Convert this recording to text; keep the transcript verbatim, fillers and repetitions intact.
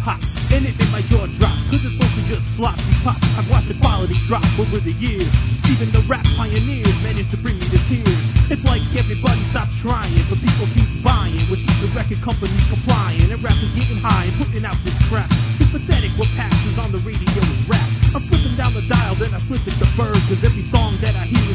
hop, and it made my jaw drop, cause it's mostly just sloppy pop. I've watched the quality drop over the years. Even the rap pioneers managed to bring me to tears. It's like everybody stopped trying, but people keep buying, which keeps the record companies complying, and rappers getting high and putting out this crap. It's pathetic what passes on the radio is rap. I'm flipping down the dial, then I flip it to bird, cause every song that I hear